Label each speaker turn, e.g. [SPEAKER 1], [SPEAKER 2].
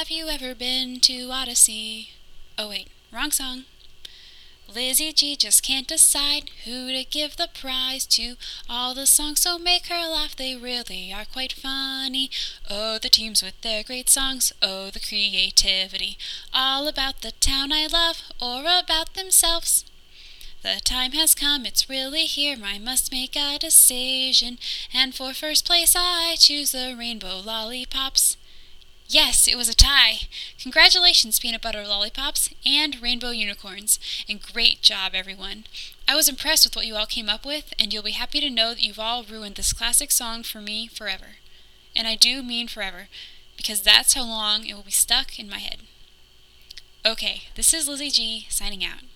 [SPEAKER 1] Have you ever been to Odyssey? Oh wait, wrong song. Lizzie G just can't decide who to give the prize to. All the songs so make her laugh, they really are quite funny. Oh, the teams with their great songs, oh, the creativity. All about the town I love, or about themselves. The time has come, it's really here, I must make a decision. And for first place I choose the Rainbow Lollipops. Yes, it was a tie! Congratulations, Peanut Butter Lollipops and Rainbow Unicorns, and great job, everyone. I was impressed with what you all came up with, and you'll be happy to know that you've all ruined this classic song for me forever. And I do mean forever, because that's how long it will be stuck in my head. Okay, this is Lizzie G, signing out.